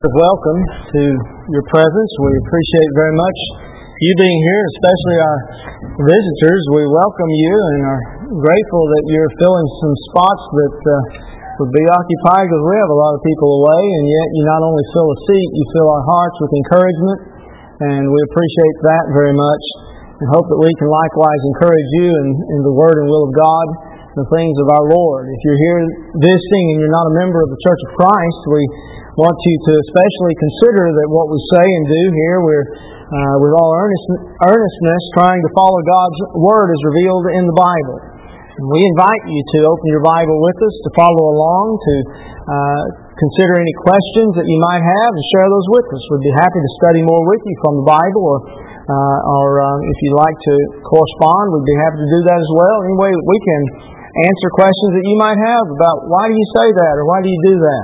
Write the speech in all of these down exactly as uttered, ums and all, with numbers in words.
Welcome to your presence. We appreciate very much you being here, especially our visitors. We welcome you and are grateful that you're filling some spots that uh, would be occupied, because we have a lot of people away, and yet you not only fill a seat, you fill our hearts with encouragement, and we appreciate that very much, and hope that we can likewise encourage you in, in the Word and will of God, the things of our Lord. If you're here visiting and you're not a member of the Church of Christ, we want you to especially consider that what we say and do here, we're uh, with all earnest, earnestness trying to follow God's Word as revealed in the Bible. And we invite you to open your Bible with us, to follow along, to uh, consider any questions that you might have and share those with us. We'd be happy to study more with you from the Bible, or uh, or um, if you'd like to correspond, we'd be happy to do that as well. Any way that we can answer questions that you might have about why do you say that or why do you do that.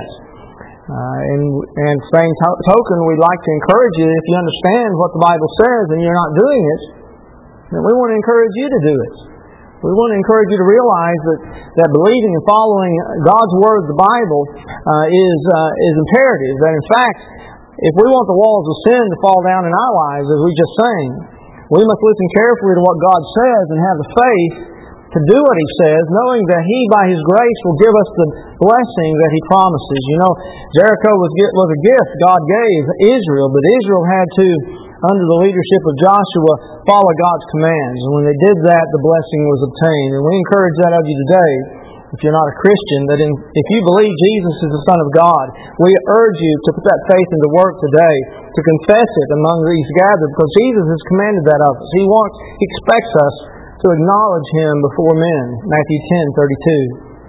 Uh, and, and same to- token, we'd like to encourage you, if you understand what the Bible says and you're not doing it, then we want to encourage you to do it. We want to encourage you to realize that, that believing and following God's Word, the Bible, uh, is uh, is imperative. That in fact, if we want the walls of sin to fall down in our lives, as we just sang, we must listen carefully to what God says and have the faith to do what He says, knowing that He, by His grace, will give us the blessing that He promises. You know, Jericho was, was a gift God gave Israel, but Israel had to, under the leadership of Joshua, follow God's commands. And when they did that, the blessing was obtained. And we encourage that of you today, if you're not a Christian, that in, if you believe Jesus is the Son of God, we urge you to put that faith into work today, to confess it among these gathered, because Jesus has commanded that of us. He wants, He expects us to acknowledge Him before men, Matthew ten thirty-two,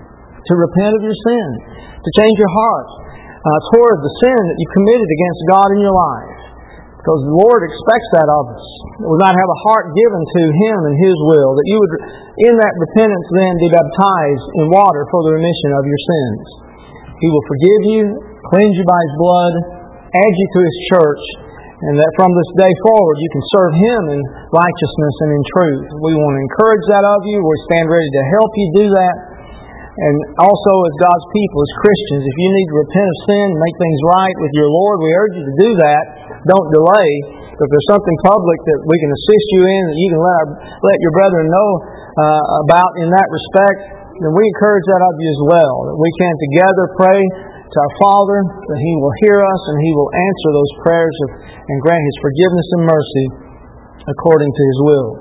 to repent of your sin, to change your heart uh, toward the sin that you committed against God in your life, because the Lord expects that of us. That we might have a heart given to Him and His will, that you would, in that repentance then, be baptized in water for the remission of your sins. He will forgive you, cleanse you by His blood, add you to His church, and that from this day forward you can serve Him in righteousness and in truth. We want to encourage that of you. We stand ready to help you do that. And also as God's people, as Christians, if you need to repent of sin and make things right with your Lord, we urge you to do that. Don't delay. If there's something public that we can assist you in, that you can let, our, let your brethren know uh, about in that respect, then we encourage that of you as well. That we can together pray to our Father, that He will hear us and He will answer those prayers of, and grant His forgiveness and mercy according to His will.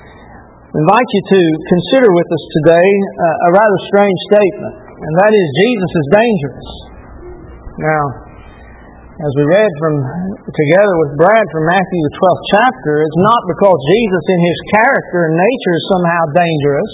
I invite you to consider with us today uh, a rather strange statement, and that is Jesus is dangerous. Now, as we read from together with Brad from Matthew the twelfth chapter, it's not because Jesus in His character and nature is somehow dangerous.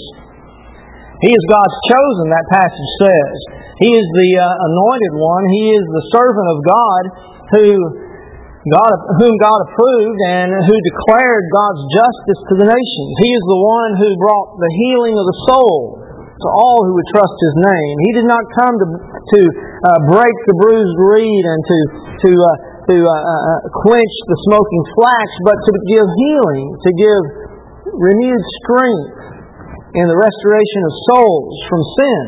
He is God's chosen, that passage says. He is the uh, anointed one. He is the servant of God who God, whom God approved and who declared God's justice to the nations. He is the one who brought the healing of the soul to all who would trust His name. He did not come to to uh, break the bruised reed and to to uh, to uh, uh, quench the smoking flax, but to give healing, to give renewed strength in the restoration of souls from sin.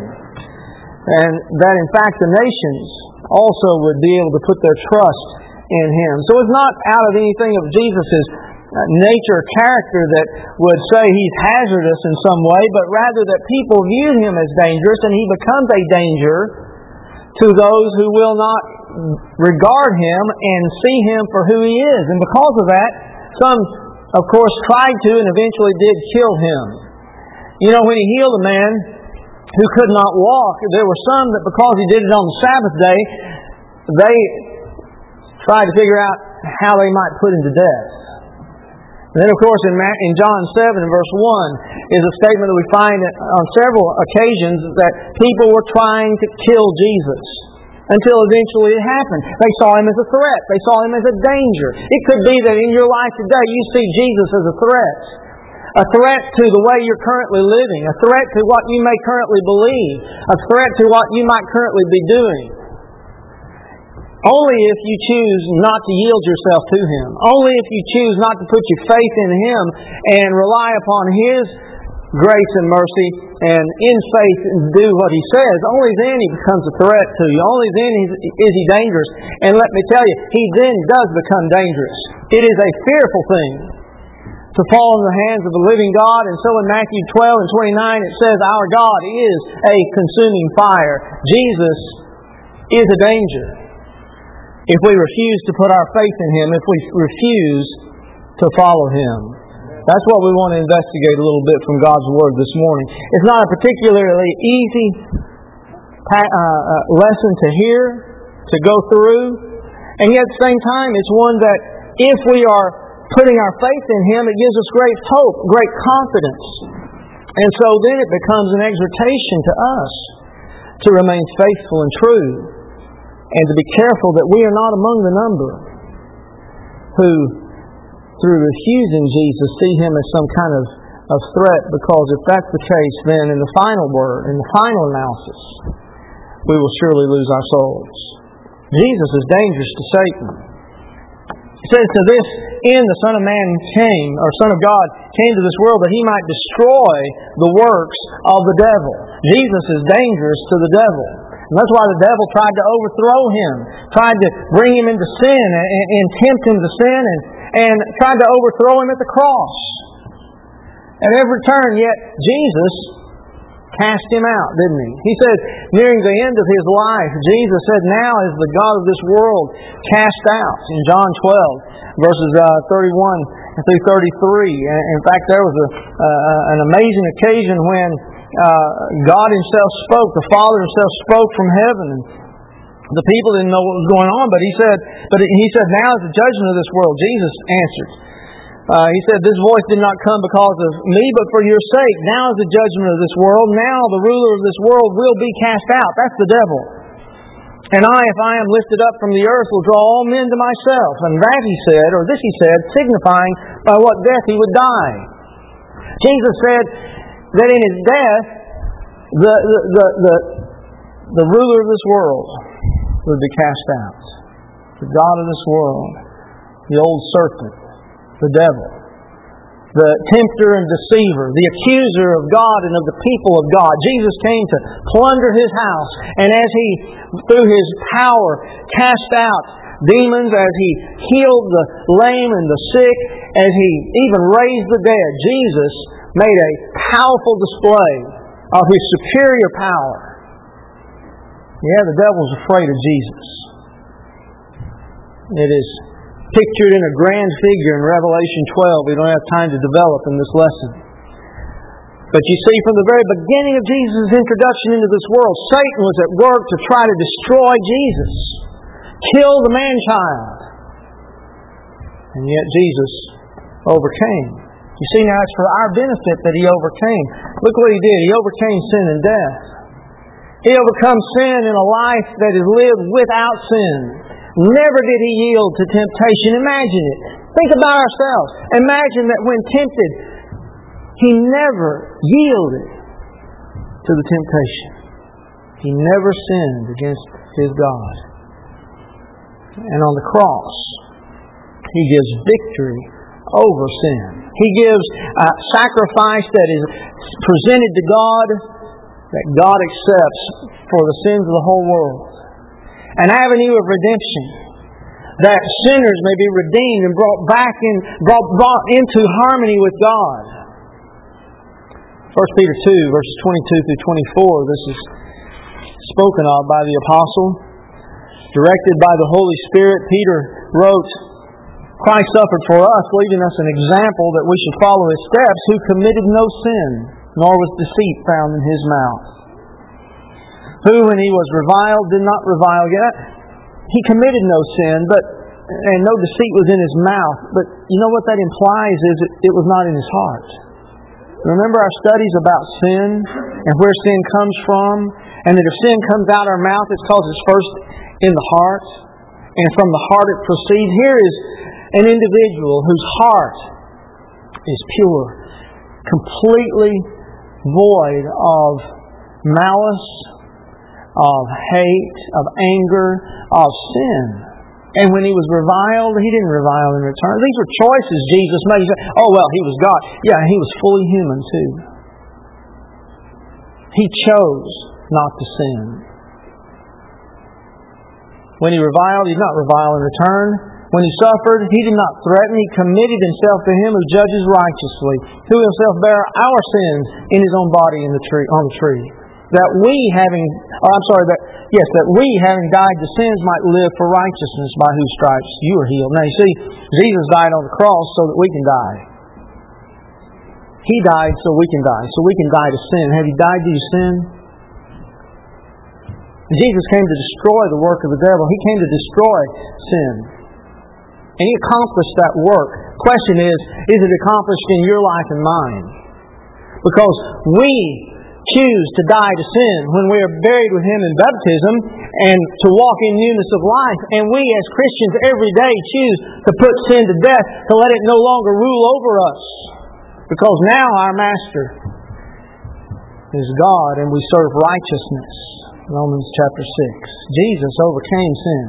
And that in fact the nations also would be able to put their trust in Him. So it's not out of anything of Jesus' nature or character that would say He's hazardous in some way, but rather that people view Him as dangerous, and He becomes a danger to those who will not regard Him and see Him for who He is. And because of that, some, of course, tried to and eventually did kill Him. You know, when He healed a man who could not walk, there were some that because He did it on the Sabbath day, they tried to figure out how they might put Him to death. And then, of course, in, in John seven, verse one, is a statement that we find on several occasions that people were trying to kill Jesus until eventually it happened. They saw Him as a threat. They saw Him as a danger. It could be that in your life today you see Jesus as a threat. A threat to the way you're currently living. A threat to what you may currently believe. A threat to what you might currently be doing. Only if you choose not to yield yourself to Him. Only if you choose not to put your faith in Him and rely upon His grace and mercy and in faith do what He says, only then He becomes a threat to you. Only then is He dangerous. And let me tell you, He then does become dangerous. It is a fearful thing to fall in the hands of the living God. And so in Matthew twelve and twenty-nine it says, our God is a consuming fire. Jesus is a danger. If we refuse to put our faith in Him, if we refuse to follow Him. That's what we want to investigate a little bit from God's Word this morning. It's not a particularly easy uh, uh, lesson to hear, to go through, and yet at the same time, it's one that if we are putting our faith in Him, it gives us great hope, great confidence. And so then it becomes an exhortation to us to remain faithful and true, and to be careful that we are not among the number who, through refusing Jesus, see Him as some kind of, of threat, because if that's the case, then in the final word, in the final analysis, we will surely lose our souls. Jesus is dangerous to Satan. It says, to this end the Son of Man came, or Son of God came to this world that He might destroy the works of the devil. Jesus is dangerous to the devil. And that's why the devil tried to overthrow Him, tried to bring Him into sin and, and, and tempt Him to sin, and and tried to overthrow Him at the cross. At every turn, yet Jesus cast Him out, didn't He? He said, nearing the end of His life, Jesus said, now is the God of this world cast out. In John twelve, verses uh, thirty-one through thirty-three. In fact, there was a, uh, an amazing occasion when uh, God Himself spoke, the Father Himself spoke from heaven, and the people didn't know what was going on, but he said, but he said, now is the judgment of this world. Jesus answered. Uh, he said, this voice did not come because of me, but for your sake. Now is the judgment of this world. Now the ruler of this world will be cast out. That's the devil. And I, if I am lifted up from the earth, will draw all men to myself. And that he said, or this he said, signifying by what death he would die. Jesus said that in His death, the the the the, the ruler of this world would be cast out. The God of this world, the old serpent, the devil, the tempter and deceiver, the accuser of God and of the people of God. Jesus came to plunder His house, and as He, through His power, cast out demons, as He healed the lame and the sick, as He even raised the dead, Jesus made a powerful display of His superior power. Yeah, the devil's afraid of Jesus. It is pictured in a grand figure in Revelation twelve. We don't have time to develop in this lesson. But you see, from the very beginning of Jesus' introduction into this world, Satan was at work to try to destroy Jesus, kill the man-child. And yet Jesus overcame. You see, now it's for our benefit that He overcame. Look what He did. He overcame sin and death. He overcome sin in a life that is lived without sin. Never did He yield to temptation. Imagine it. Think about ourselves. Imagine that when tempted, He never yielded to the temptation. He never sinned against His God. And on the cross, He gives victory over sin. He gives a sacrifice that is presented to God, that God accepts for the sins of the whole world. An avenue of redemption, that sinners may be redeemed and brought back in, brought, brought into harmony with God. First Peter two, verses twenty-two through twenty-four, this is spoken of by the apostle. Directed by the Holy Spirit, Peter wrote, Christ suffered for us, leaving us an example that we should follow His steps, who committed no sin, nor was deceit found in His mouth. Who, when He was reviled, did not revile yet. He committed no sin, but and no deceit was in His mouth. But you know what that implies is it, it was not in His heart. Remember our studies about sin and where sin comes from, and that if sin comes out our mouth, it's because it's first in the heart, and from the heart it proceeds. Here is an individual whose heart is pure, completely void of malice, of hate, of anger, of sin. And when He was reviled, He didn't revile in return. These were choices Jesus made. He said, oh, well, He was God. Yeah, He was fully human too. He chose not to sin. When He reviled, He did not revile in return. When He suffered, He did not threaten. He committed Himself to Him who judges righteously, who Himself bare our sins in His own body in the tree, on the tree. That we having, oh, I'm sorry, that yes, that we having died to sins might live for righteousness, by whose stripes you are healed. Now you see, Jesus died on the cross so that we can die. He died so we can die, so we can die to sin. Have you died to your sin? Jesus came to destroy the work of the devil. He came to destroy sin. And He accomplished that work. Question is, is it accomplished in your life and mine? Because we choose to die to sin when we are buried with Him in baptism and to walk in newness of life. And we as Christians every day choose to put sin to death, to let it no longer rule over us. Because now our Master is God and we serve righteousness. Romans chapter six. Jesus overcame sin.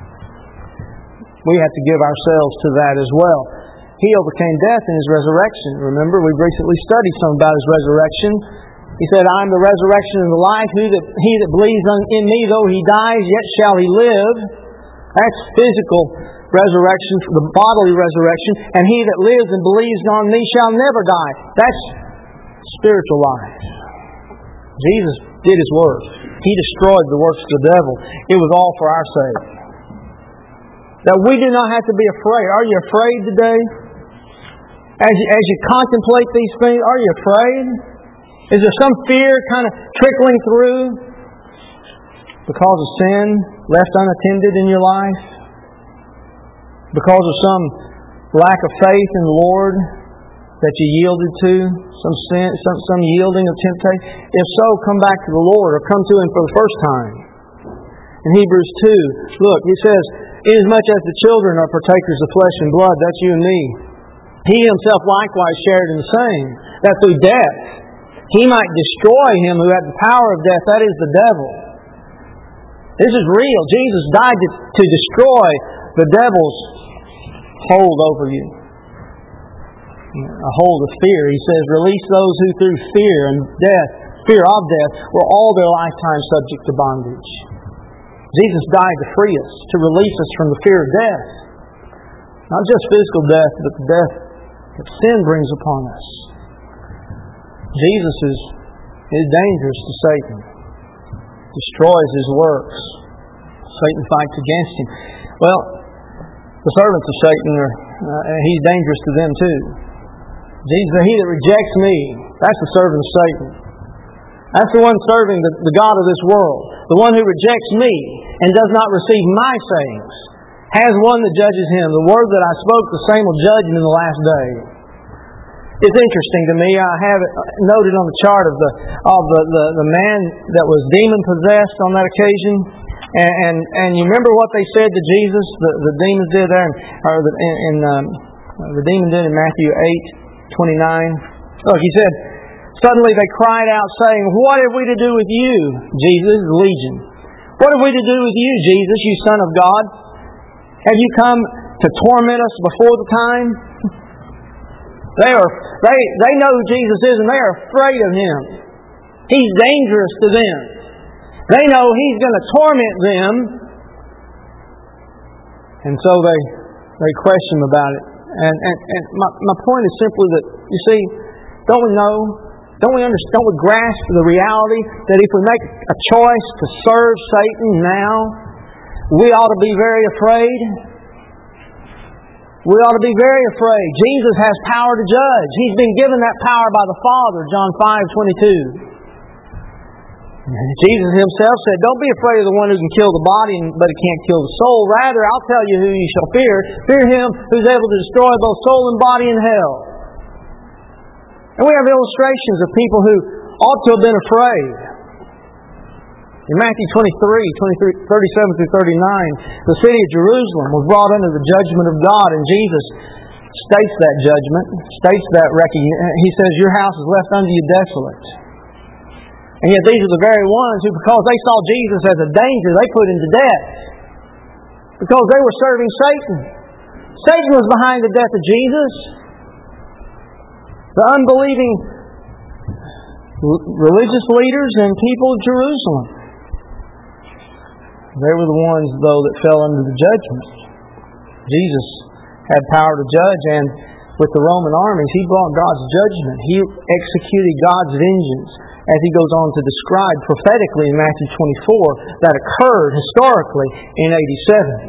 We have to give ourselves to that as well. He overcame death in His resurrection. Remember, we've recently studied some about His resurrection. He said, I am the resurrection and the life. He that, he that believes in me, though he dies, yet shall he live. That's physical resurrection, the bodily resurrection. And he that lives and believes on me shall never die. That's spiritual life. Jesus did His work. He destroyed the works of the devil. It was all for our sake. That we do not have to be afraid. Are you afraid today? As you, as you contemplate these things, are you afraid? Is there some fear kind of trickling through because of sin left unattended in your life? Because of some lack of faith in the Lord that you yielded to? Some sin, some, some yielding of temptation? If so, come back to the Lord or come to Him for the first time. In Hebrews two, look, he says, inasmuch as the children are partakers of flesh and blood, that's you and me, He Himself likewise shared in the same, that through death He might destroy him who had the power of death, that is the devil. This is real. Jesus died to, to destroy the devil's hold over you. A hold of fear. He says, release those who through fear and death, fear of death, were all their lifetime subject to bondage. Jesus died to free us, to release us from the fear of death. Not just physical death, but the death that sin brings upon us. Jesus is, is dangerous to Satan. Destroys his works. Satan fights against him. Well, the servants of Satan are, uh, he's dangerous to them too. Jesus said, he that rejects me, that's the servant of Satan. That's the one serving the, the God of this world. The one who rejects me and does not receive my sayings has one that judges him. The word that I spoke, the same will judge him in the last day. It's interesting to me. I have it noted on the chart of the of the, the, the man that was demon possessed on that occasion, and and, and you remember what they said to Jesus? The, the demons did there, or the, in, in um, the demon did in Matthew eight twenty nine. Look, he said, suddenly they cried out, saying, "What have we to do with you, Jesus?" Legion. What have we to do with you, Jesus, you Son of God? Have you come to torment us before the time? They are they they know who Jesus is, and they are afraid of Him. He's dangerous to them. They know He's going to torment them, and so they they question Him about it. And and, and my my point is simply that, you see, don't we know? Don't we understand? Don't we grasp the reality that if we make a choice to serve Satan now, we ought to be very afraid? We ought to be very afraid. Jesus has power to judge. He's been given that power by the Father, John five twenty-two. Jesus Himself said, don't be afraid of the one who can kill the body, but He can't kill the soul. Rather, I'll tell you who you shall fear. Fear Him who's able to destroy both soul and body in hell. And we have illustrations of people who ought to have been afraid. In Matthew twenty-three, thirty-seven through thirty-nine, the city of Jerusalem was brought under the judgment of God, and Jesus states that judgment, states that recognition. He says, your house is left unto you desolate. And yet these are the very ones who, because they saw Jesus as a danger, they put Him to death. Because they were serving Satan. Satan was behind the death of Jesus. The unbelieving religious leaders and people of Jerusalem. They were the ones, though, that fell under the judgment. Jesus had power to judge, and with the Roman armies, He brought God's judgment. He executed God's vengeance, as He goes on to describe prophetically in Matthew twenty-four, that occurred historically in A D seventy.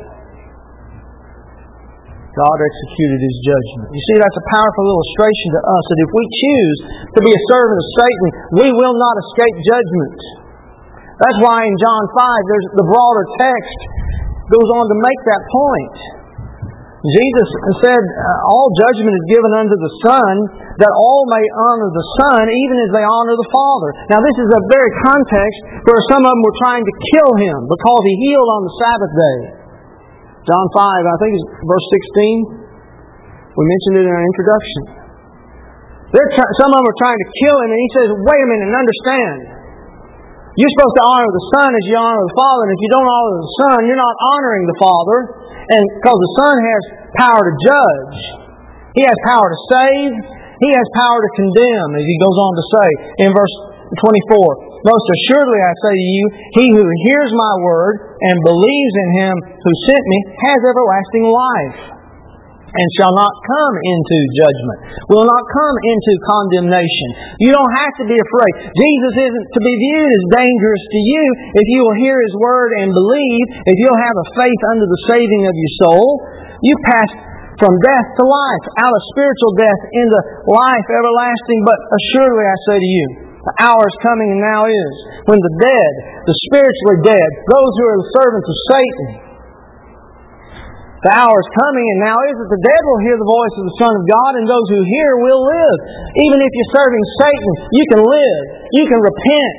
God executed His judgment. You see, that's a powerful illustration to us that if we choose to be a servant of Satan, we will not escape judgment. That's why in John five, there's the broader text goes on to make that point. Jesus said, all judgment is given unto the Son, that all may honor the Son, even as they honor the Father. Now this is a very context where some of them were trying to kill Him because He healed on the Sabbath day. John five, I think it's verse sixteen. We mentioned it in our introduction. They're try- some of them are trying to kill Him, and He says, wait a minute and understand. You're supposed to honor the Son as you honor the Father, and if you don't honor the Son, you're not honoring the Father. And because the Son has power to judge, He has power to save, He has power to condemn, as He goes on to say in verse twenty-four. Most assuredly I say to you, he who hears my word and believes in Him who sent me has everlasting life, and shall not come into judgment, will not come into condemnation. You don't have to be afraid. Jesus isn't to be viewed as dangerous to you if you will hear His word and believe, if you'll have a faith unto the saving of your soul. You pass from death to life, out of spiritual death into life everlasting. But assuredly I say to you, the hour is coming, and now is, when the dead, the spiritually dead, those who are the servants of Satan, the hour is coming, and now is, that the dead will hear the voice of the Son of God, and those who hear will live. Even if you're serving Satan, you can live. You can repent.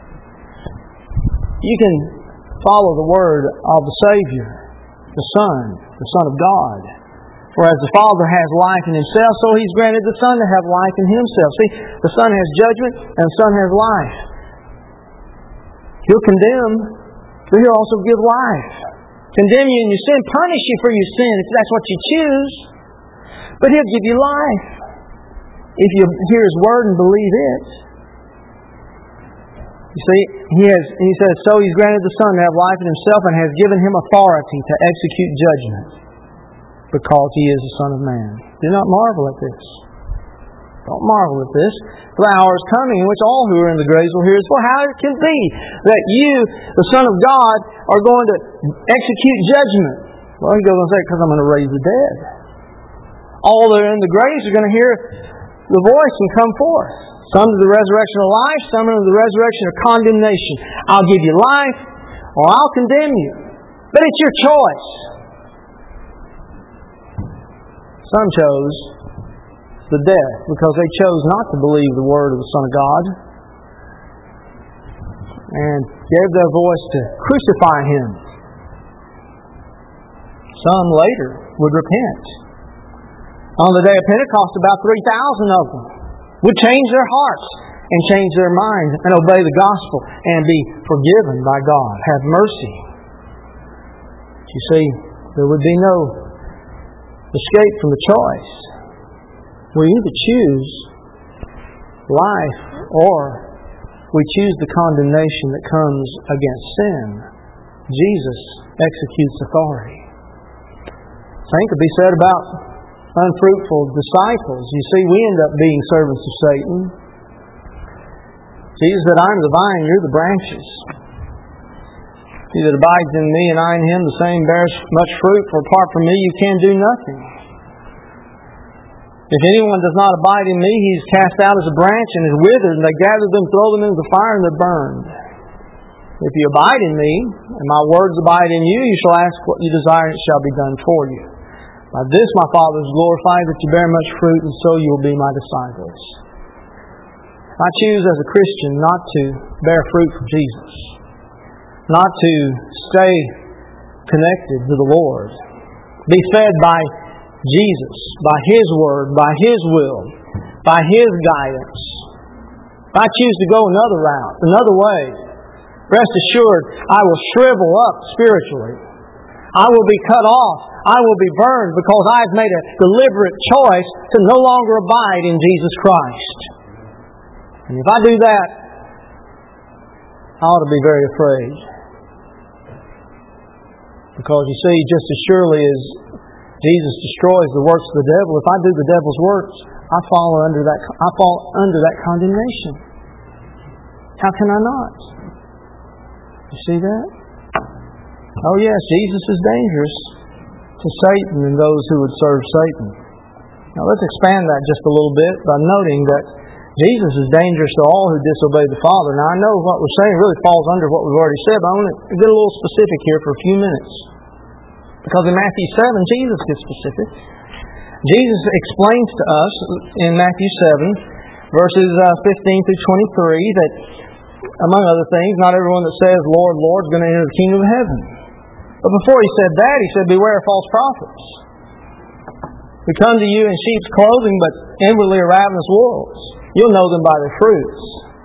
You can follow the word of the Savior, the Son, the Son of God. For as the Father has life in Himself, so He's granted the Son to have life in Himself. See, the Son has judgment, and the Son has life. He'll condemn, but He'll also give life. Condemn you in your sin, punish you for your sin if that's what you choose. But He'll give you life if you hear His word and believe it. You see, He has. He says, so He's granted the Son to have life in Himself, and has given Him authority to execute judgment, because He is the Son of Man. Do not marvel at this. Don't marvel at this. For the hour is coming in which all who are in the graves will hear His voice. How it can be that you, the Son of God, are going to execute judgment? Well, He goes on to say, because I'm going to raise the dead. All that are in the graves are going to hear the voice and come forth. Some to the resurrection of life, some to the resurrection of condemnation. I'll give you life, or I'll condemn you. But it's your choice. Some chose the death because they chose not to believe the word of the Son of God, and gave their voice to crucify Him. Some later would repent. On the day of Pentecost, about three thousand of them would change their hearts and change their minds and obey the gospel and be forgiven by God. Have mercy. You see, there would be no escape from the choice. We either choose life, or we choose the condemnation that comes against sin. Jesus executes authority. Same could be said about unfruitful disciples. You see, we end up being servants of Satan. Jesus said, I am the vine, you're the branches. He that abides in me and I in him, the same bears much fruit, for apart from me you can do nothing. If anyone does not abide in me, he is cast out as a branch and is withered, and they gather them, throw them into the fire, and they're burned. If you abide in me, and my words abide in you, you shall ask what you desire, and it shall be done for you. By this my Father is glorified, that you bear much fruit, and so you will be my disciples. I choose as a Christian not to bear fruit for Jesus, not to stay connected to the Lord, be fed by Jesus, by His Word, by His will, by His guidance. If I choose to go another route, another way, rest assured, I will shrivel up spiritually. I will be cut off. I will be burned because I have made a deliberate choice to no longer abide in Jesus Christ. And if I do that, I ought to be very afraid. Because you see, just as surely as Jesus destroys the works of the devil, if I do the devil's works, I fall under that I fall under that condemnation. How can I not? You see that? Oh yes, Jesus is dangerous to Satan and those who would serve Satan. Now let's expand that just a little bit by noting that Jesus is dangerous to all who disobey the Father. Now I know what we're saying really falls under what we've already said, but I want to get a little specific here for a few minutes. Because in Matthew seven, Jesus gets specific. Jesus explains to us in Matthew seven, verses fifteen through twenty-three, that among other things, not everyone that says, Lord, Lord, is going to enter the kingdom of heaven. But before he said that, he said, beware of false prophets. We come to you in sheep's clothing, but inwardly are ravenous wolves. You'll know them by their fruits.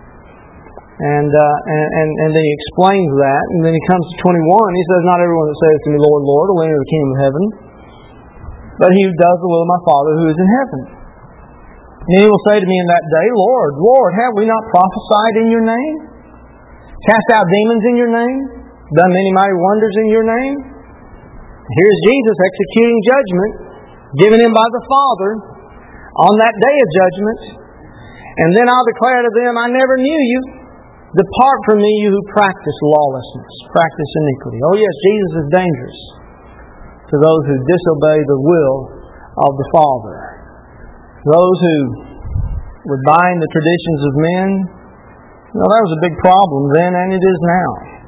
And, uh, and, and, and then he explains that. And then he comes to twenty-one. He says, not everyone that says to me, Lord, Lord, will enter the kingdom of heaven, but he who does the will of my Father who is in heaven. And he will say to me in that day, Lord, Lord, have we not prophesied in your name? Cast out demons in your name? Done many mighty wonders in your name? Here's Jesus executing judgment given him by the Father on that day of judgment. And then I'll declare to them, I never knew you. Depart from me, you who practice lawlessness, practice iniquity. Oh yes, Jesus is dangerous to those who disobey the will of the Father. Those who would bind the traditions of men. You know, that was a big problem then, and it is now.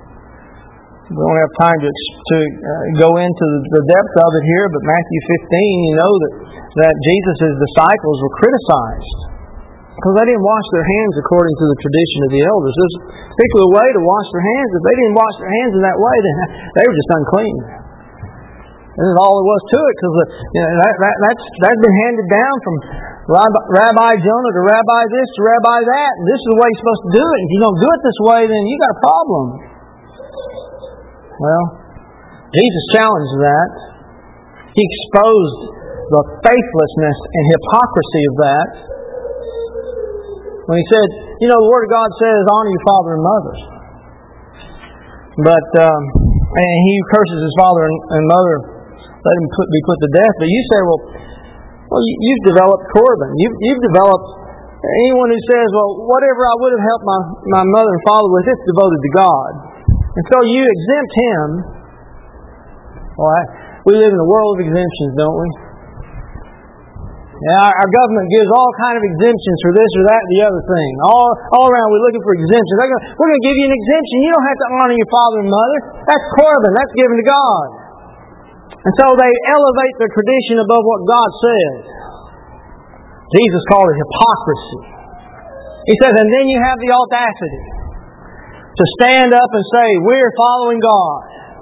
We don't have time to, to uh, go into the depth of it here, but Matthew fifteen, you know that, that Jesus' disciples were criticized because they didn't wash their hands according to the tradition of the elders. There's a particular way to wash their hands. If they didn't wash their hands in that way, then they were just unclean. This is all there was to it, because you know, that, that, that's, that's been handed down from Rabbi, Rabbi Jonah to Rabbi this to Rabbi that. And this is the way you're supposed to do it. If you don't do it this way, then you got a problem. Well, Jesus challenged that. He exposed the faithlessness and hypocrisy of that when he said, you know, the Word of God says, honor your father and mother. But, um, and he who curses his father and, and mother, let him put, be put to death. But you say, well, well, you, you've developed Corban. You've, you've developed anyone who says, well, whatever I would have helped my, my mother and father with, it's devoted to God. And so you exempt him. Well, I, we live in a world of exemptions, don't we? Yeah, our, our government gives all kind of exemptions for this or that and the other thing. All all around we're looking for exemptions. They're gonna, we're going to give you an exemption. You don't have to honor your father and mother. That's Corban. That's given to God. And so they elevate their tradition above what God says. Jesus called it hypocrisy. He says, and then you have the audacity to stand up and say, we're following God.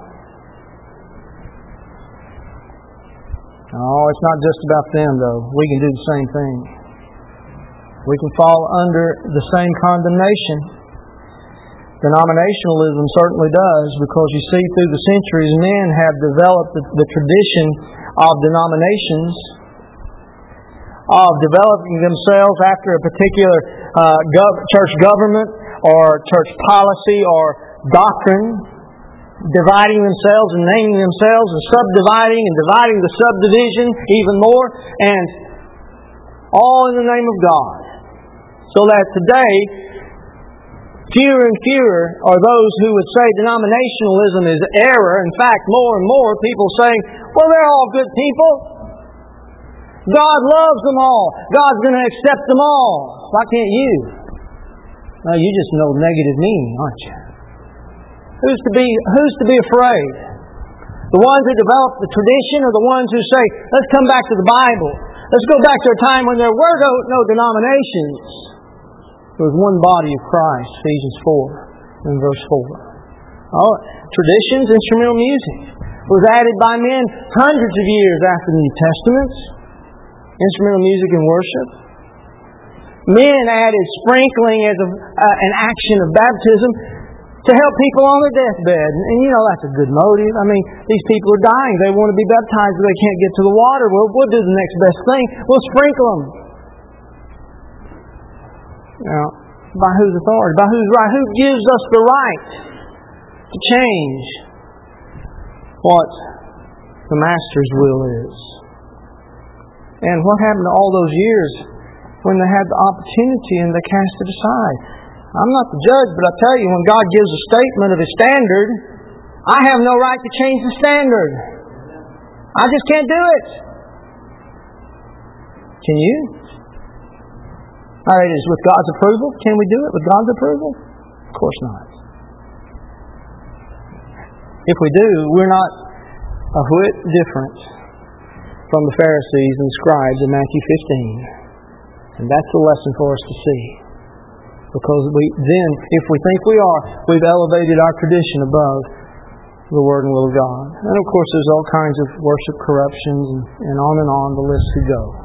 Oh, it's not just about them, though. We can do the same thing. We can fall under the same condemnation. Denominationalism certainly does, because you see, through the centuries, men have developed the, the tradition of denominations, of developing themselves after a particular uh, gov- church government or church policy or doctrine, dividing themselves and naming themselves and subdividing and dividing the subdivision even more, and all in the name of God. So that today, fewer and fewer are those who would say denominationalism is error. In fact, more and more people saying, well, they're all good people. God loves them all. God's going to accept them all. Why can't you? Well, you just know negative meaning, aren't you? Who's to be, who's to be afraid? The ones who develop the tradition, or the ones who say, let's come back to the Bible. Let's go back to a time when there were no, no denominations. There was one body of Christ, Ephesians four and verse four. Oh, traditions, instrumental music was added by men hundreds of years after the New Testament. Instrumental music and worship. Men added sprinkling as a, uh, an action of baptism to help people on their deathbed. And, and you know, that's a good motive. I mean, these people are dying. They want to be baptized, but they can't get to the water. Well, we'll do the next best thing. We'll sprinkle them. Now, By whose authority? By whose right? Who gives us the right to change what the Master's will is? And what happened to all those years when they had the opportunity and they cast it aside? I'm not the judge, but I tell you, when God gives a statement of His standard, I have no right to change the standard. I just can't do it. Can you? All right, is with God's approval? Can we do it with God's approval? Of course not. If we do, we're not a whit different from the Pharisees and scribes in Matthew fifteen. And that's the lesson for us to see. Because we then, if we think we are, we've elevated our tradition above the Word and will of God. And of course there's all kinds of worship corruptions and, and on and on the list could go.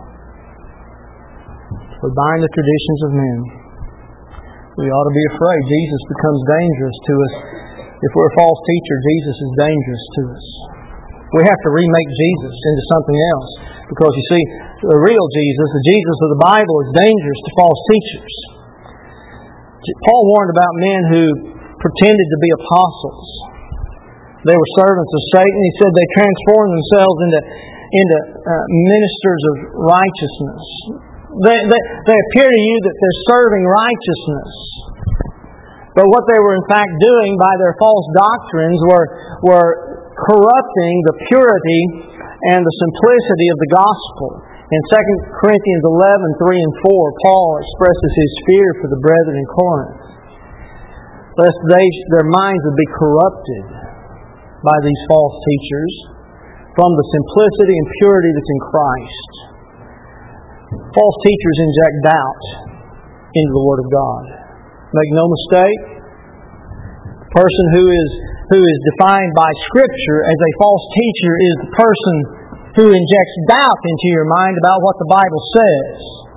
We're buying the traditions of men. We ought to be afraid. Jesus becomes dangerous to us. If we're a false teacher, Jesus is dangerous to us. We have to remake Jesus into something else. Because you see, the real Jesus, the Jesus of the Bible, is dangerous to false teachers. Paul warned about men who pretended to be apostles. They were servants of Satan. He said they transformed themselves into, into uh, ministers of righteousness. They, they, they appear to you that they're serving righteousness. But what they were in fact doing by their false doctrines were, were corrupting the purity and the simplicity of the gospel. In Second Corinthians eleven, three and four, Paul expresses his fear for the brethren in Corinth, lest they, their minds would be corrupted by these false teachers from the simplicity and purity that's in Christ. False teachers inject doubt into the Word of God. Make no mistake, the person who is who is defined by Scripture as a false teacher is the person who injects doubt into your mind about what the Bible says.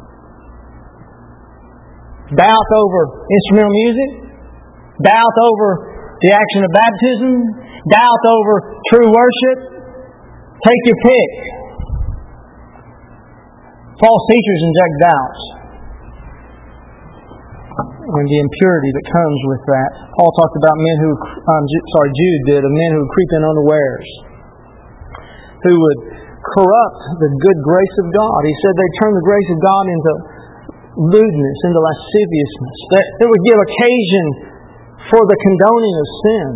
Doubt over instrumental music, doubt over the action of baptism, doubt over true worship. Take your pick. False teachers inject doubt. And the impurity that comes with that. Paul talked about men who, um, sorry, Jude did, of men who would creep in unawares, who would corrupt the good grace of God. He said they'd turn the grace of God into lewdness, into lasciviousness. That it would give occasion for the condoning of sin.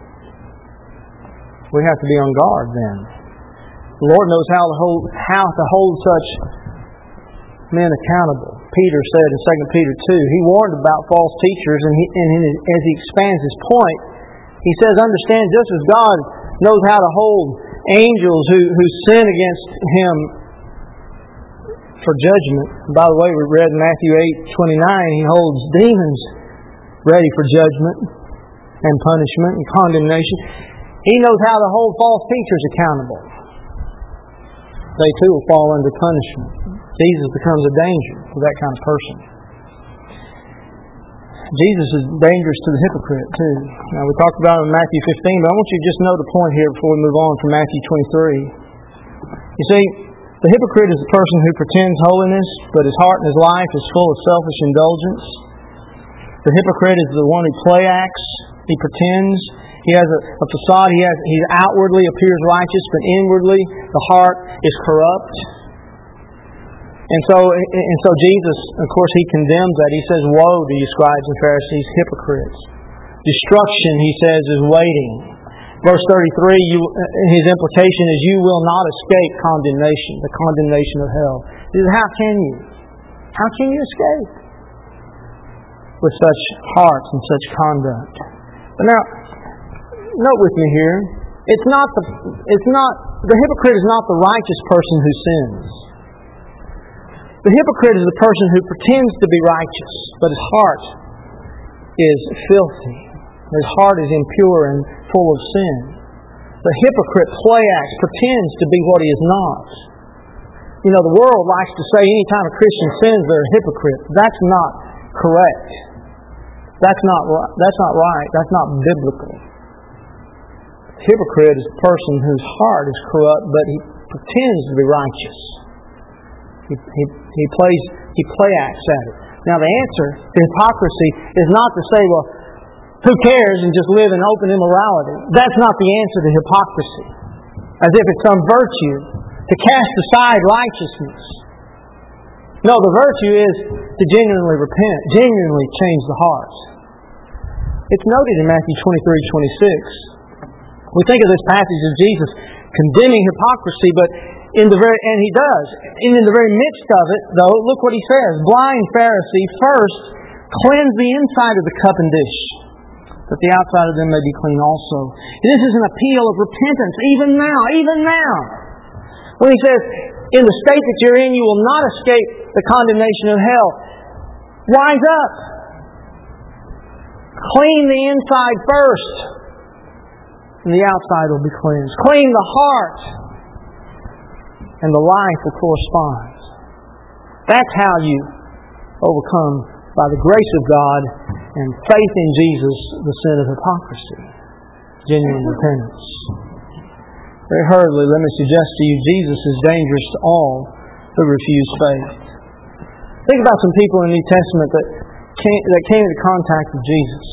We have to be on guard then. The Lord knows how to hold, how to hold such men accountable. Peter said in Second Peter two, he warned about false teachers, and, he, and as he expands his point, he says, understand, just as God knows how to hold angels who, who sin against Him for judgment. By the way, we read in Matthew eight twenty-nine, He holds demons ready for judgment and punishment and condemnation. He knows how to hold false teachers accountable. They too will fall under punishment. Jesus becomes a danger to that kind of person. Jesus is dangerous to the hypocrite too. Now we talked about it in Matthew fifteen, but I want you to just note the point here before we move on from Matthew twenty-three. You see, the hypocrite is the person who pretends holiness, but his heart and his life is full of selfish indulgence. The hypocrite is the one who play acts. He pretends. He has a, a facade. He has. He outwardly appears righteous, but inwardly the heart is corrupt. And so, and so Jesus, of course, He condemns that. He says, "Woe to you, scribes and Pharisees, hypocrites! Destruction," He says, "is waiting." Verse thirty-three, you, His implication is, you will not escape condemnation, the condemnation of hell. He says, how can you? How can you escape with such hearts and such conduct? But now, note with me here, it's not the, it's not, the hypocrite is not the righteous person who sins. The hypocrite is the person who pretends to be righteous, but his heart is filthy. His heart is impure and full of sin. The hypocrite play acts, pretends to be what he is not. You know, the world likes to say any time a Christian sins, they're a hypocrite. That's not correct. That's not that's not right. That's not biblical. The hypocrite is a person whose heart is corrupt, but he pretends to be righteous. He, he, he plays he play acts at it. Now the answer to hypocrisy is not to say, well, who cares, and just live in open immorality. That's not the answer to hypocrisy. As if it's some virtue to cast aside righteousness. No, the virtue is to genuinely repent, genuinely change the heart. It's noted in Matthew twenty-three twenty-six. We think of this passage as Jesus condemning hypocrisy, but in the very and He does. And in the very midst of it, though, look what He says. Blind Pharisee, first cleanse the inside of the cup and dish, that the outside of them may be clean also. This is an appeal of repentance, even now, even now. When He says, in the state that you're in, you will not escape the condemnation of hell. Wise up. Clean the inside first, and the outside will be cleansed. Clean the heart, and the life will correspond. That's how you overcome, by the grace of God and faith in Jesus, the sin of hypocrisy. Genuine repentance. Very hurriedly, let me suggest to you, Jesus is dangerous to all who refuse faith. Think about some people in the New Testament that came, that came into contact with Jesus.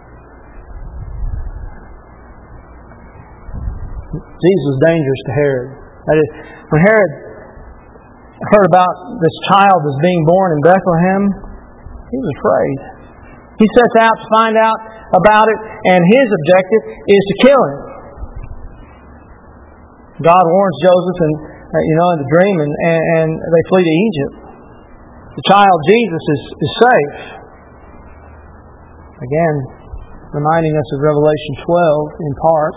Jesus was dangerous to Herod. That is, when Herod heard about this child was being born in Bethlehem, he was afraid. He sets out to find out about it, and his objective is to kill him. God warns Joseph, and uh, you know, in the dream, and, and, and they flee to Egypt. The child Jesus is, is safe. Again, reminding us of Revelation twelve in part.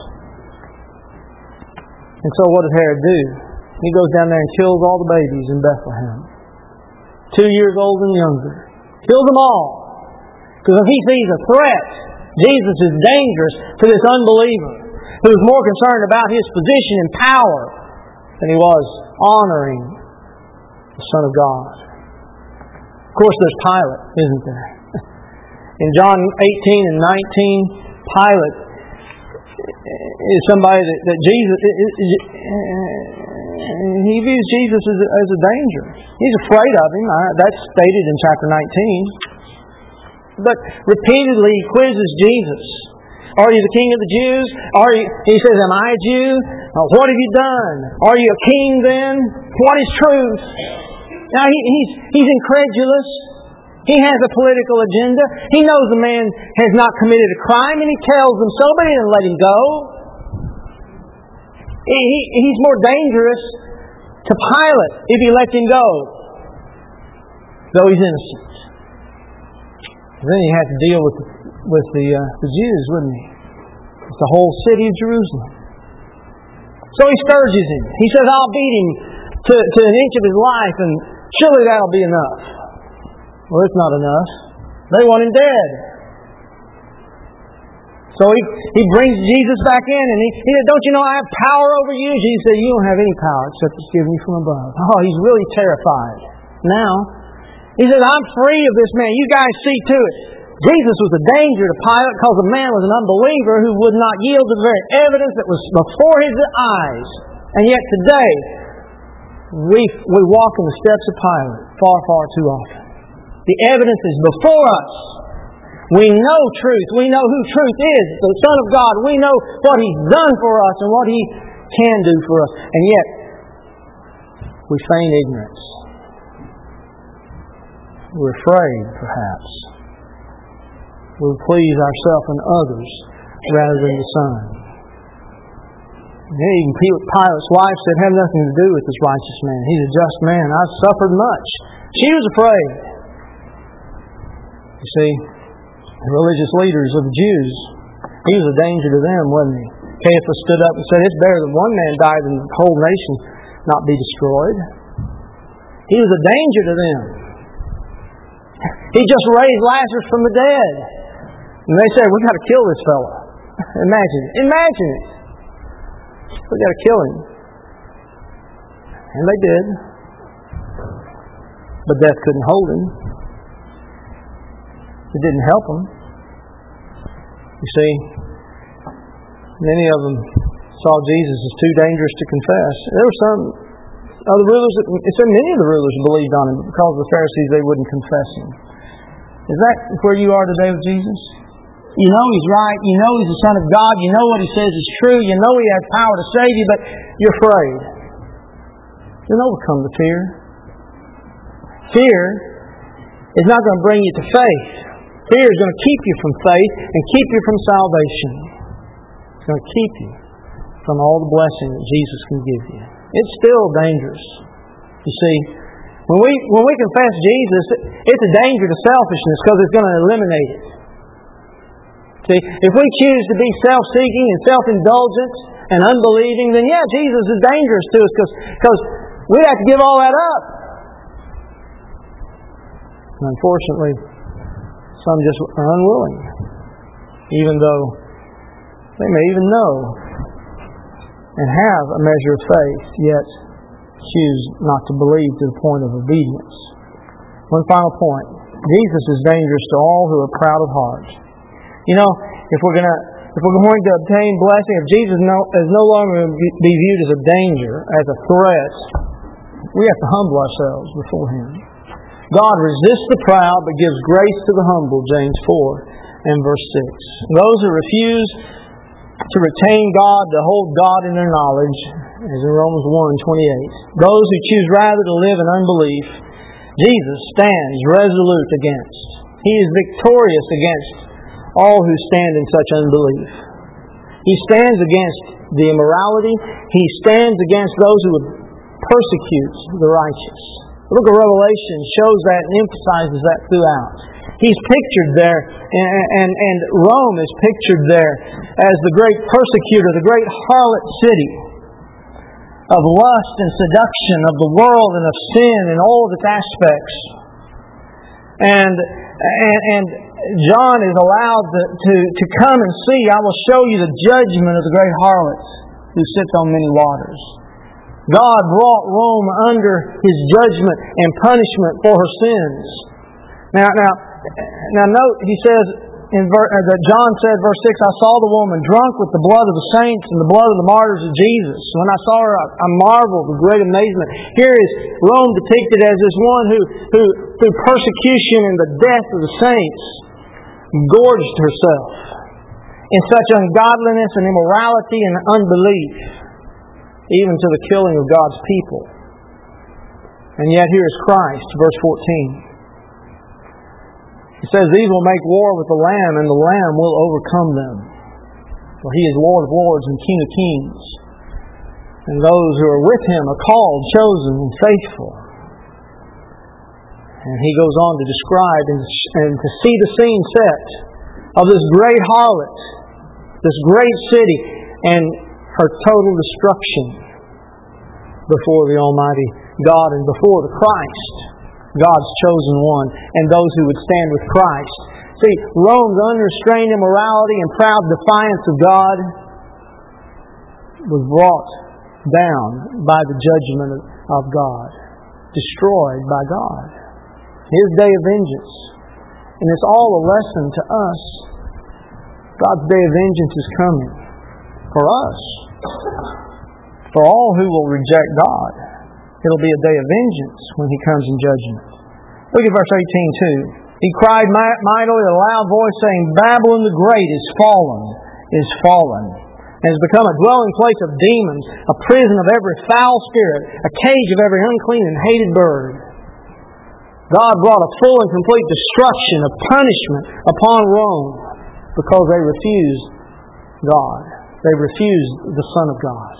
And so, what does Herod do? He goes down there and kills all the babies in Bethlehem, two years old and younger. Kills them all. Because if he sees a threat, Jesus is dangerous to this unbeliever who is more concerned about his position and power than he was honoring the Son of God. Of course, there's Pilate, isn't there? In John eighteen and nineteen, Pilate is somebody that, that Jesus, he views Jesus as a, as a danger. He's afraid of him. That's stated in chapter nineteen. But repeatedly he quizzes Jesus. Are you the king of the Jews? Are you, he says, am I a Jew? What have you done? Are you a king then? What is truth? Now he, he's, he's incredulous. He has a political agenda. He knows the man has not committed a crime, and he tells them so, but he didn't let him go. He, he, he's more dangerous to Pilate if he lets him go, though he's innocent. Then he had to deal with the, with the, uh, the Jews, wouldn't he? With the whole city of Jerusalem. So he scourges him. He says, I'll beat him to, to an inch of his life, and surely that'll be enough. Well, it's not enough. They want him dead. So he, he brings Jesus back in, and he, he said, don't you know I have power over you? Jesus said, you don't have any power except it's given you from above. Oh, he's really terrified. Now, he says, I'm free of this man. You guys see to it. Jesus was a danger to Pilate because the man was an unbeliever who would not yield to the very evidence that was before his eyes. And yet today, we, we walk in the steps of Pilate far, far too often. The evidence is before us. We know truth. We know who truth is. The Son of God. We know what He's done for us and what He can do for us. And yet, we feign ignorance. We're afraid, perhaps. We please ourselves and others rather than the Son. Even Pilate's wife said, have nothing to do with this righteous man. He's a just man. I've suffered much. She was afraid. You see, the religious leaders of the Jews, he was a danger to them, wasn't he? Caiaphas stood up and said, it's better that one man died than the whole nation not be destroyed. He was a danger to them. He just raised Lazarus from the dead. And they said, we've got to kill this fellow. Imagine it. Imagine it. We've got to kill him. And they did. But death couldn't hold him. It didn't help them. You see, many of them saw Jesus as too dangerous to confess. There were some of the rulers, that, it said many of the rulers believed on him, but because of the Pharisees, they wouldn't confess him. Is that where you are today with Jesus? You know He's right. You know He's the Son of God. You know what He says is true. You know He has power to save you, but you're afraid. Then overcome the fear. Fear is not going to bring you to faith. Fear is going to keep you from faith and keep you from salvation. It's going to keep you from all the blessing that Jesus can give you. It's still dangerous. You see, when we when we confess Jesus, it's a danger to selfishness because it's going to eliminate it. See, if we choose to be self-seeking and self-indulgent and unbelieving, then yeah, Jesus is dangerous to us because because we'd have to give all that up. And unfortunately, some just are unwilling, even though they may even know and have a measure of faith, yet choose not to believe to the point of obedience. One final point. Jesus is dangerous to all who are proud of heart. You know, if we're going to if we're going to obtain blessing, if Jesus no, is no longer be viewed as a danger, as a threat, we have to humble ourselves before Him. God resists the proud, but gives grace to the humble, James four and verse six. Those who refuse to retain God, to hold God in their knowledge, as in Romans one twenty-eight. Those who choose rather to live in unbelief, Jesus stands resolute against. He is victorious against all who stand in such unbelief. He stands against the immorality. He stands against those who would persecute the righteous. The book of Revelation shows that and emphasizes that throughout. He's pictured there, and, and, and Rome is pictured there as the great persecutor, the great harlot city of lust and seduction, of the world and of sin and all of its aspects. And and, and John is allowed to, to, to come and see, I will show you the judgment of the great harlot who sits on many waters. God brought Rome under His judgment and punishment for her sins. Now, now, now note, he says, in ver, uh, that John said, verse six, I saw the woman drunk with the blood of the saints and the blood of the martyrs of Jesus. When I saw her, I, I marveled with great amazement. Here is Rome depicted as this one who, who, through persecution and the death of the saints, gorged herself in such ungodliness and immorality and unbelief, even to the killing of God's people. And yet here is Christ, verse fourteen. He says, these will make war with the Lamb, and the Lamb will overcome them. For He is Lord of lords and King of kings. And those who are with Him are called, chosen, and faithful. And he goes on to describe and, and to see the scene set of this great harlot, this great city, and her total destruction before the Almighty God and before the Christ, God's chosen one, and those who would stand with Christ. See, Rome's unrestrained immorality and proud defiance of God was brought down by the judgment of God, destroyed by God. His day of vengeance. And it's all a lesson to us. God's day of vengeance is coming for us. For all who will reject God. It'll be a day of vengeance when He comes in judgment. Look at verse eighteen too. He cried mightily with a loud voice, saying, Babylon the Great is fallen, is fallen, and has become a dwelling place of demons, a prison of every foul spirit, a cage of every unclean and hated bird. God brought a full and complete destruction, a punishment upon Rome because they refused God. They refused the Son of God.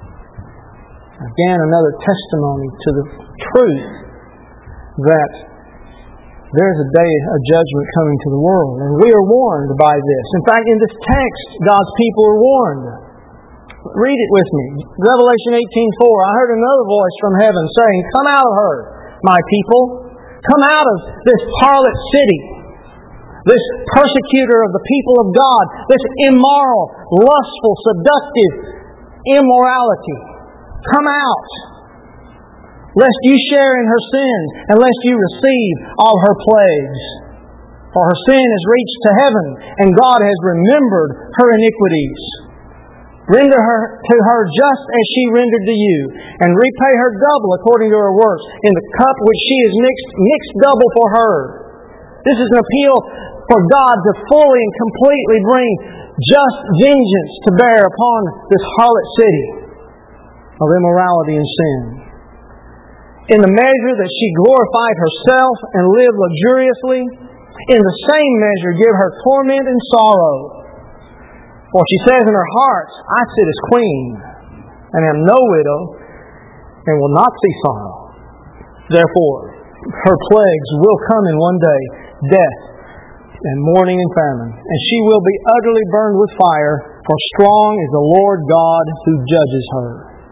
Again, another testimony to the truth that there's a day of judgment coming to the world. And we are warned by this. In fact, in this text, God's people are warned. Read it with me. Revelation eighteen four. I heard another voice from heaven saying, Come out of her, my people. Come out of this harlot city. This persecutor of the people of God. This immoral, lustful, seductive immorality. Come out. Lest you share in her sins, and lest you receive all her plagues. For her sin has reached to heaven, and God has remembered her iniquities. Render her to her just as she rendered to you, and repay her double according to her works, in the cup which she has mixed, mixed double for her. This is an appeal for God to fully and completely bring just vengeance to bear upon this harlot city of immorality and sin. In the measure that she glorified herself and lived luxuriously, in the same measure give her torment and sorrow. For she says in her heart, I sit as queen, and am no widow, and will not see sorrow. Therefore, her plagues will come in one day, death, and mourning and famine, and she will be utterly burned with fire, for strong is the Lord God who judges her.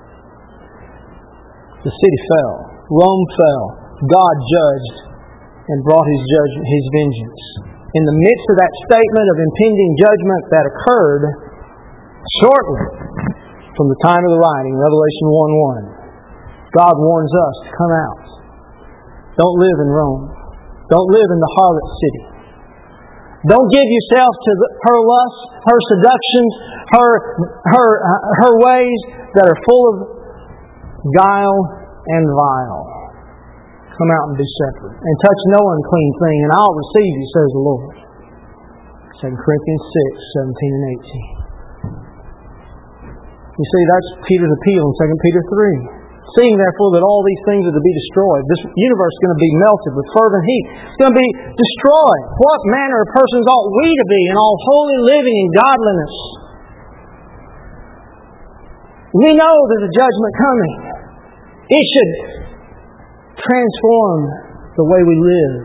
The city fell. Rome fell. God judged and brought His judgment, His vengeance. In the midst of that statement of impending judgment that occurred shortly from the time of the writing, Revelation one one, God warns us to come out. Don't live in Rome. Don't live in the harlot city. Don't give yourself to the, her lust, her seductions, her her her ways that are full of guile and vile. Come out and be separate. And touch no unclean thing, and I'll receive you, says the Lord. Second Corinthians six, seventeen and eighteen. You see, that's Peter's appeal in Second Peter three. Seeing therefore that all these things are to be destroyed, this universe is going to be melted with fervent heat. It's going to be destroyed. What manner of persons ought we to be in all holy living and godliness? We know there's a judgment coming. It should transform the way we live.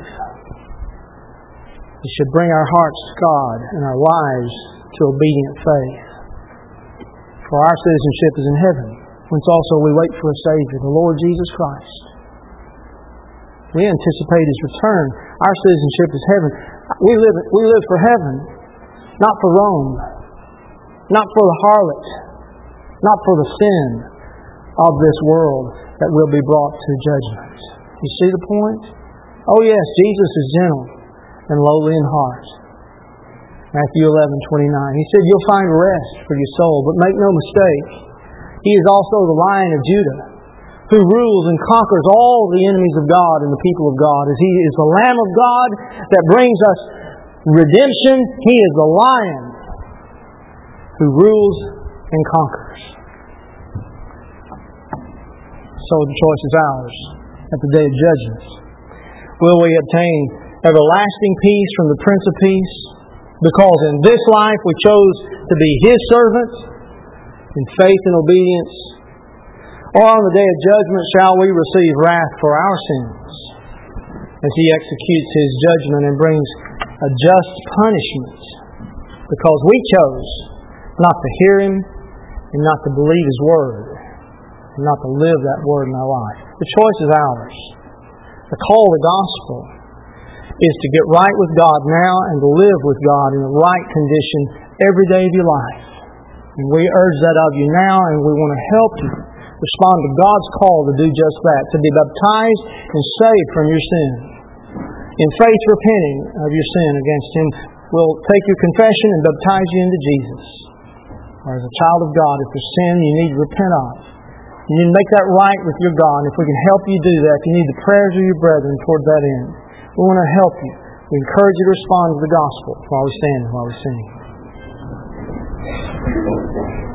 It should bring our hearts to God and our lives to obedient faith. For our citizenship is in heaven, whence also we wait for a Savior, the Lord Jesus Christ. We anticipate His return. Our citizenship is heaven. We live, we live for heaven, not for Rome, not for the harlot, not for the sin of this world that will be brought to judgment. You see the point? Oh yes, Jesus is gentle and lowly in heart. Matthew eleven twenty-nine. He said, you'll find rest for your soul, but make no mistake. He is also the Lion of Judah, who rules and conquers all the enemies of God and the people of God. As He is the Lamb of God that brings us redemption, He is the Lion who rules and conquers. So the choice is ours at the day of judgment. Will we obtain everlasting peace from the Prince of Peace? Because in this life we chose to be His servants in faith and obedience. Or on the day of judgment shall we receive wrath for our sins as He executes His judgment and brings a just punishment because we chose not to hear Him and not to believe His Word and not to live that Word in our life. The choice is ours. The call of the gospel is to get right with God now and to live with God in the right condition every day of your life. And we urge that of you now, and we want to help you respond to God's call to do just that, to be baptized and saved from your sin. In faith, repenting of your sin against Him, we'll take your confession and baptize you into Jesus. Or as a child of God, if there's sin you need to repent of, you need to make that right with your God. And if we can help you do that, if you need the prayers of your brethren toward that end, we want to help you. We encourage you to respond to the gospel while we stand and while we sing.